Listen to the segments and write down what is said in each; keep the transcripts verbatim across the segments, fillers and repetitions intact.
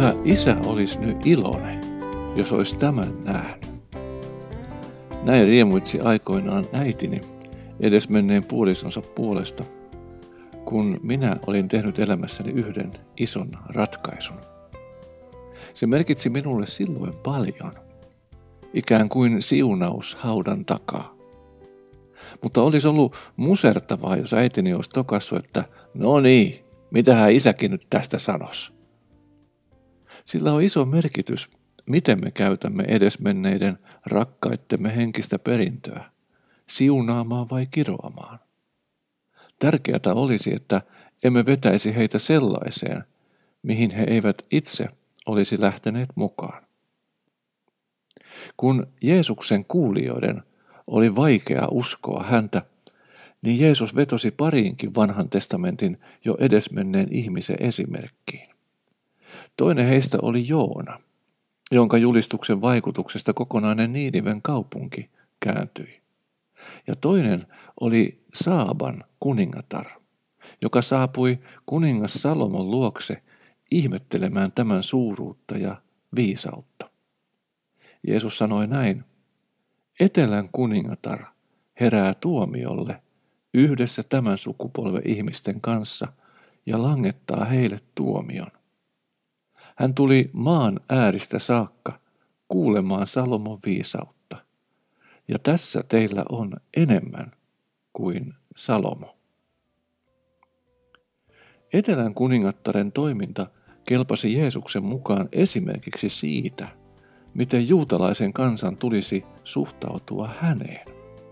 Kuinka isä olisi nyt iloinen, jos olisi tämän nähnyt? Näin riemuitsi aikoinaan äitini edesmenneen puolisonsa puolesta, kun minä olin tehnyt elämässäni yhden ison ratkaisun. Se merkitsi minulle silloin paljon, ikään kuin siunaus haudan takaa. Mutta olisi ollut musertavaa, jos äitini olisi tokassut, että no niin, mitähän isäkin nyt tästä sanoisi. Sillä on iso merkitys, miten me käytämme edesmenneiden rakkaittemme henkistä perintöä, siunaamaan vai kiroamaan. Tärkeää olisi, että emme vetäisi heitä sellaiseen, mihin he eivät itse olisi lähteneet mukaan. Kun Jeesuksen kuulijoiden oli vaikea uskoa häntä, niin Jeesus vetosi pariinkin vanhan testamentin jo edesmenneen ihmisen esimerkkiin. Toinen heistä oli Joona, jonka julistuksen vaikutuksesta kokonainen Niiniven kaupunki kääntyi. Ja toinen oli Saaban kuningatar, joka saapui kuningas Salomon luokse ihmettelemään tämän suuruutta ja viisautta. Jeesus sanoi näin: Etelän kuningatar herää tuomiolle yhdessä tämän sukupolven ihmisten kanssa ja langettaa heille tuomion. Hän tuli maan ääristä saakka kuulemaan Salomon viisautta, ja tässä teillä on enemmän kuin Salomo. Etelän kuningattaren toiminta kelpasi Jeesuksen mukaan esimerkiksi siitä, miten juutalaisen kansan tulisi suhtautua häneen.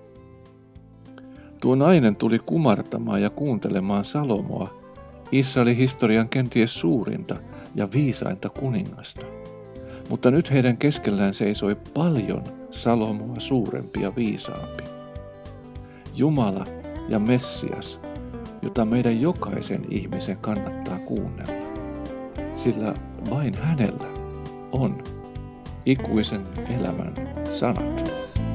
Tuo nainen tuli kumartamaan ja kuuntelemaan Salomoa, Israelin historian kenties suurinta ja viisainta kuningasta. Mutta nyt heidän keskellään seisoi paljon Salomoa suurempi ja viisaampi. Jumala ja Messias, jota meidän jokaisen ihmisen kannattaa kuunnella, sillä vain hänellä on ikuisen elämän sanat.